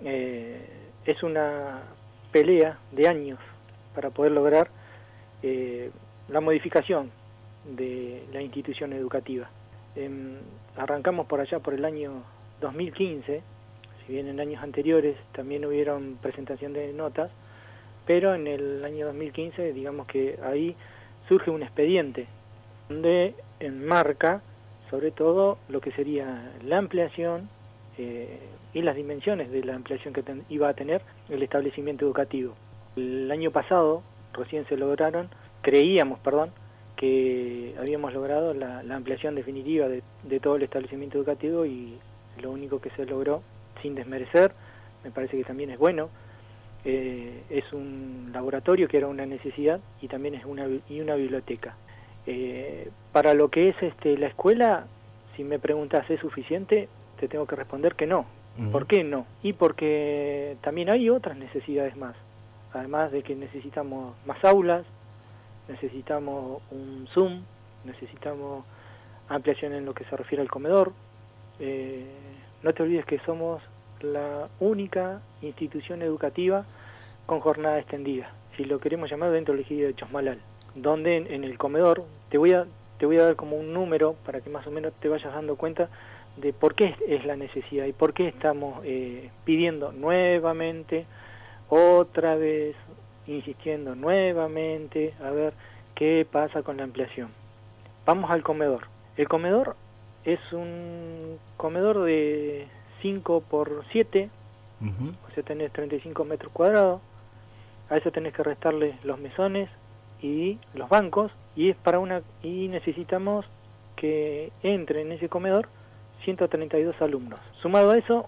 es una pelea de años para poder lograr la modificación de la institución educativa. Arrancamos por allá por el año 2015, si bien en años anteriores también hubieron presentación de notas, pero en el año 2015 digamos que ahí surge un expediente donde enmarca sobre todo lo que sería la ampliación y las dimensiones de la ampliación que iba a tener el establecimiento educativo. El año pasado recién creíamos, que habíamos logrado la ampliación definitiva de todo el establecimiento educativo, y lo único que se logró, sin desmerecer, me parece que también es bueno, es un laboratorio que era una necesidad, y también es una biblioteca. Para lo que es la escuela, si me preguntas, ¿es suficiente? Te tengo que responder que no. ¿Por qué no? Y porque también hay otras necesidades más. Además de que necesitamos más aulas, necesitamos un Zoom, necesitamos ampliación en lo que se refiere al comedor. No te olvides que somos la única institución educativa con jornada extendida, si lo queremos llamar, dentro del ejido de Chosmalal, donde en el comedor te voy a dar como un número para que más o menos te vayas dando cuenta de por qué es la necesidad y por qué estamos pidiendo nuevamente, otra vez, insistiendo nuevamente, a ver qué pasa con la ampliación. Vamos al comedor. El comedor es un comedor de 5 por 7, o sea, tenés 35 metros cuadrados, a eso tenés que restarle los mesones y los bancos, y necesitamos que entre en ese comedor 132 alumnos. Sumado a eso,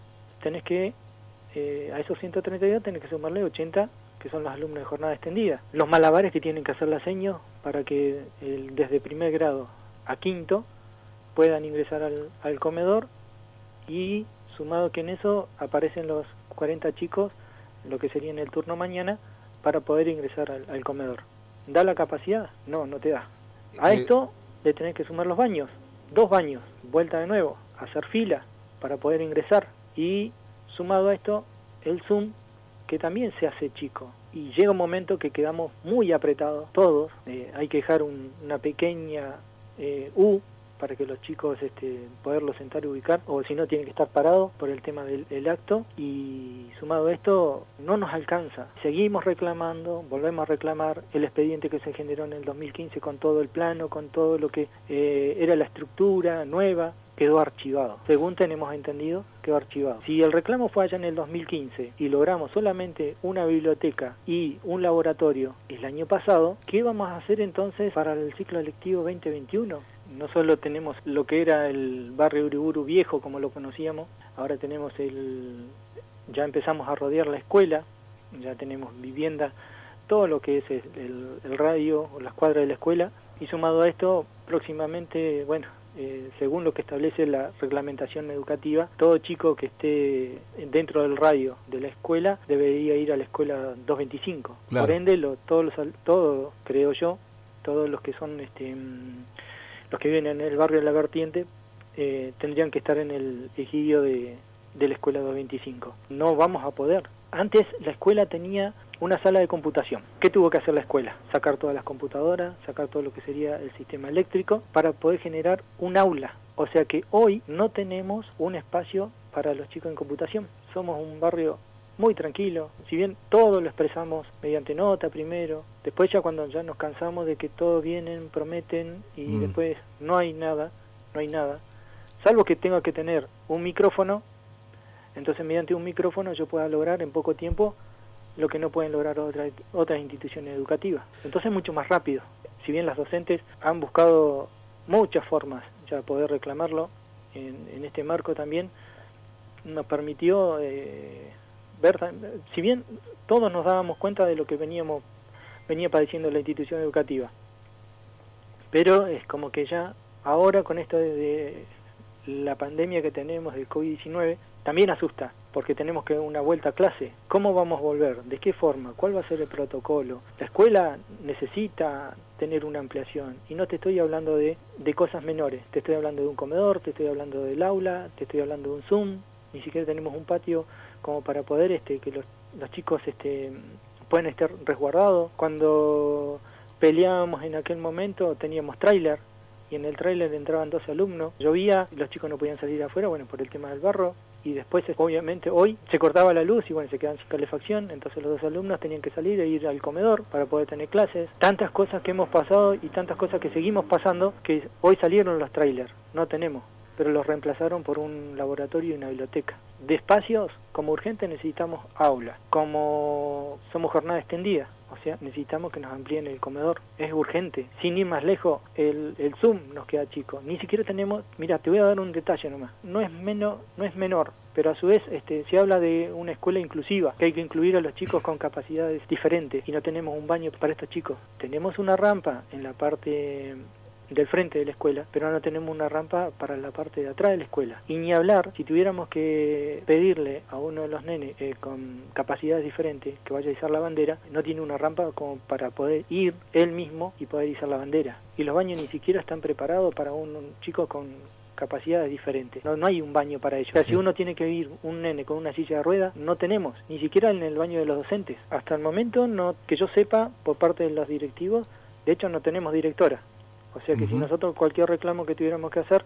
a esos 132 tenés que sumarle 80, que son los alumnos de jornada extendida. Los malabares que tienen que hacer las señas para que desde primer grado a quinto puedan ingresar al comedor, y sumado que en eso aparecen los 40 chicos, lo que sería en el turno mañana, para poder ingresar al comedor. ¿Da la capacidad? No te da. A esto le tenés que sumar los baños, 2 baños, vuelta de nuevo, hacer fila para poder ingresar, y sumado a esto el Zoom, que también se hace chico, y llega un momento que quedamos muy apretados todos. Hay que dejar una pequeña U para que los chicos poderlos sentar y ubicar, o si no tienen que estar parados por el tema del acto, y sumado a esto no nos alcanza. Seguimos reclamando, volvemos a reclamar el expediente que se generó en el 2015 con todo el plano, con todo lo que era la estructura nueva, quedó archivado. Según tenemos entendido, quedó archivado. Si el reclamo fue allá en el 2015 y logramos solamente una biblioteca y un laboratorio el año pasado, ¿qué vamos a hacer entonces para el ciclo lectivo 2021? No solo tenemos lo que era el barrio Uriburu viejo, como lo conocíamos, ahora tenemos ya empezamos a rodear la escuela, ya tenemos vivienda, todo lo que es el radio o las cuadras de la escuela, y sumado a esto, próximamente, según lo que establece la reglamentación educativa, todo chico que esté dentro del radio de la escuela debería ir a la escuela 225. Claro. Por ende, creo yo, todos los que son los que viven en el barrio de La Vertiente tendrían que estar en el ejido de la escuela 225. No vamos a poder. Antes la escuela tenía una sala de computación. ¿Qué tuvo que hacer la escuela? Sacar todas las computadoras, sacar todo lo que sería el sistema eléctrico para poder generar un aula. O sea que hoy no tenemos un espacio para los chicos en computación. Somos un barrio muy tranquilo, si bien todo lo expresamos mediante nota primero, después ya cuando ya nos cansamos de que todos vienen, prometen y después no hay nada, salvo que tenga que tener un micrófono. Entonces mediante un micrófono yo pueda lograr en poco tiempo lo que no pueden lograr otras instituciones educativas. Entonces mucho más rápido. Si bien las docentes han buscado muchas formas ya de poder reclamarlo, en este marco también nos permitió ver, si bien todos nos dábamos cuenta de lo que venía padeciendo la institución educativa, pero es como que ya ahora con esto de la pandemia que tenemos del COVID-19, también asusta, porque tenemos que una vuelta a clase. ¿Cómo vamos a volver? ¿De qué forma? ¿Cuál va a ser el protocolo? La escuela necesita tener una ampliación, y no te estoy hablando de cosas menores, te estoy hablando de un comedor, te estoy hablando del aula, te estoy hablando de un Zoom, ni siquiera tenemos un patio como para poder que los chicos puedan estar resguardados. Cuando peleábamos en aquel momento teníamos tráiler, y en el tráiler entraban 12 alumnos, llovía, los chicos no podían salir afuera, bueno, por el tema del barro, y después, obviamente, hoy se cortaba la luz y bueno, se quedaban sin calefacción, entonces los 2 alumnos tenían que salir e ir al comedor para poder tener clases. Tantas cosas que hemos pasado y tantas cosas que seguimos pasando, que hoy salieron los trailers, no tenemos, pero los reemplazaron por un laboratorio y una biblioteca. De espacios, como urgente necesitamos aulas, como somos jornada extendida, o sea, necesitamos que nos amplíen el comedor, es urgente. Sin ir más lejos, el Zoom nos queda chico, ni siquiera tenemos, mira, te voy a dar un detalle nomás, no es menor, pero a su vez se habla de una escuela inclusiva, que hay que incluir a los chicos con capacidades diferentes, y no tenemos un baño para estos chicos. Tenemos una rampa en la parte del frente de la escuela, pero no tenemos una rampa para la parte de atrás de la escuela. Y ni hablar, si tuviéramos que pedirle a uno de los nenes con capacidades diferentes que vaya a izar la bandera, no tiene una rampa como para poder ir él mismo y poder izar la bandera. Y los baños ni siquiera están preparados para un chico con capacidades diferentes. No hay un baño para ellos. O sea, si uno tiene que ir un nene con una silla de ruedas, no tenemos, ni siquiera en el baño de los docentes. Hasta el momento, no, que yo sepa, por parte de los directivos, de hecho no tenemos directora. O sea que si nosotros cualquier reclamo que tuviéramos que hacer,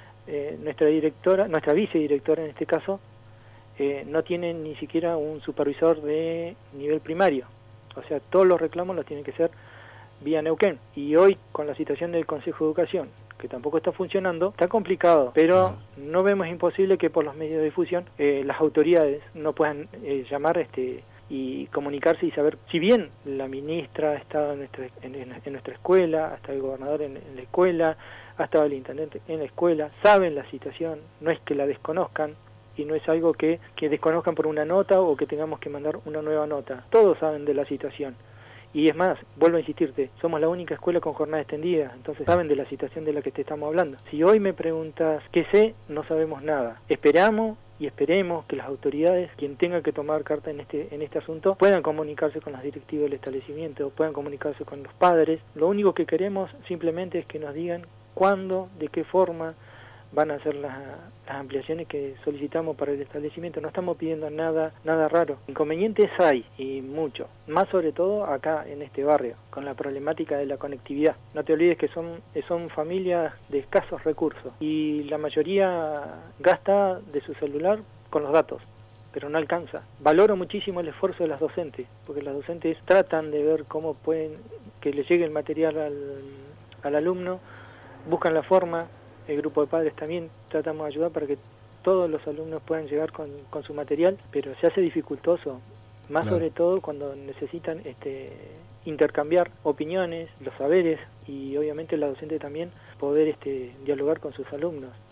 nuestra vicedirectora en este caso, no tiene ni siquiera un supervisor de nivel primario. O sea, todos los reclamos los tienen que ser vía Neuquén. Y hoy, con la situación del Consejo de Educación, que tampoco está funcionando, está complicado, pero no vemos imposible que por los medios de difusión las autoridades no puedan llamar y comunicarse y saber, si bien la ministra ha estado en nuestra escuela, ha estado el gobernador en la escuela, ha estado el intendente en la escuela, saben la situación, no es que la desconozcan, y no es algo que desconozcan por una nota o que tengamos que mandar una nueva nota. Todos saben de la situación. Y es más, vuelvo a insistirte, somos la única escuela con jornada extendida, entonces saben de la situación de la que te estamos hablando. Si hoy me preguntas qué sé, no sabemos nada. Esperamos y esperemos que las autoridades, quien tenga que tomar carta en este asunto, puedan comunicarse con los directivos del establecimiento, puedan comunicarse con los padres. Lo único que queremos simplemente es que nos digan cuándo, de qué forma van a hacer las ampliaciones que solicitamos para el establecimiento. No estamos pidiendo nada raro. Inconvenientes hay, y mucho. Más sobre todo acá en este barrio, con la problemática de la conectividad. No te olvides que son familias de escasos recursos, y la mayoría gasta de su celular con los datos, pero no alcanza. Valoro muchísimo el esfuerzo de las docentes, porque las docentes tratan de ver cómo pueden que le llegue el material al alumno, buscan la forma. El grupo de padres también tratamos de ayudar para que todos los alumnos puedan llegar con su material, pero se hace dificultoso, más sobre todo cuando necesitan intercambiar opiniones, los saberes, y obviamente la docente también poder dialogar con sus alumnos.